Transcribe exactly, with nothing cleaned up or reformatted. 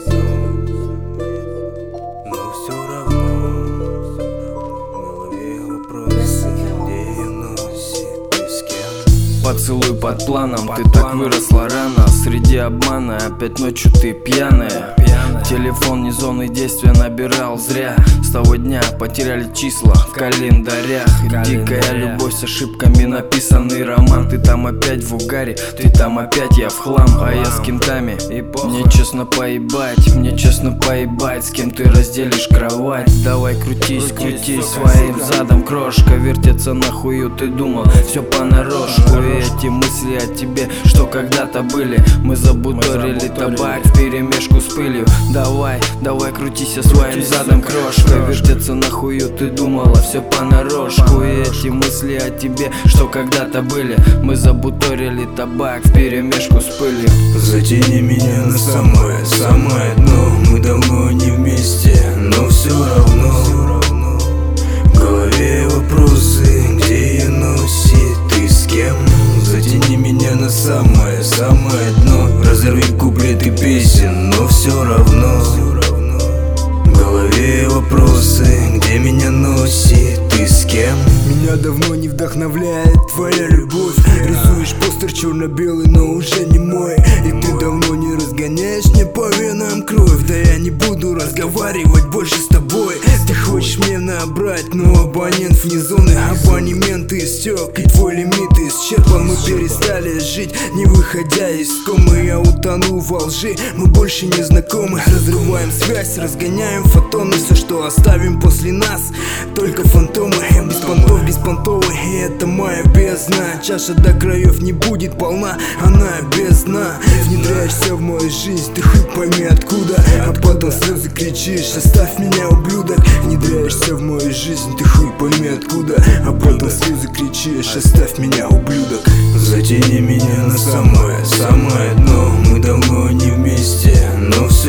Но все равно в голове вопросы, где ее носит и с кем. Поцелуй под планом, ты так выросла рано. Среди обмана, опять ночью ты пьяная. Телефон не зоны действия набирал зря. С того дня потеряли числа в календарях. Дикая любовь с ошибками, написанный роман. Ты там опять в угаре, ты там опять, я в хлам. А я с кентами, мне честно поебать. Мне честно поебать, с кем ты разделишь кровать. Давай крутись, крутись своим задом, крошка. Вертеться нахую, ты думал, все понарошку. И эти мысли о тебе, что когда-то были, мы забуторили табак вперемешку с пылью. Давай, давай крутись своим задом, крошка. Вертеться нахую, ты думала, все понарошку. И эти мысли о тебе, что когда-то были, мы забуторили табак вперемешку с пылью. Затяни меня на самое, самое дно. Мы давно не вместе, но все равно в голове вопросы, где ее носит и с кем. Затяни меня на самое, самое дно. Разорви куплеты песен, но все равно в голове вопросы, где меня носит и с кем. Меня давно не вдохновляет твоя любовь. Рисуешь постер черно-белый, но уже не мой. И ты давно не разгоняешь мне по венам кровь. Да я не буду разговаривать больше с тобой. Ты хочешь мне набрать, но абонент вне зоны. Абонемент истек, и твой лимит исчерпан. Мы перестали жить, не выходя из комы. Я утонул во лжи, мы больше не знакомы. Разрываем связь, разгоняем фотоны. Все, что оставим после нас, только фантомы. Я без понтов, без понтовый, и это моя бездна. Чаша до краев не будет полна, она без дна. Внедряешься в мою жизнь, ты хуй пойми откуда. А потом слезы кричишь, оставь меня, ублюдок. Внедряешься в мою жизнь, ты хуй пойми откуда. А потом слезы кричишь, оставь меня, ублюдок. Затяни меня на самое, самое дно. Мы давно не вместе, но все